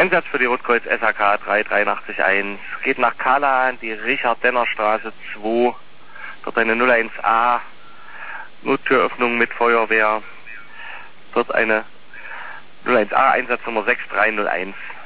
Einsatz für die Rotkreuz SHK 3881. Geht nach Kala, die Richard-Denner-Straße 2. Dort eine 01A. Nottüröffnung mit Feuerwehr. Dort eine 01A Einsatznummer 6301.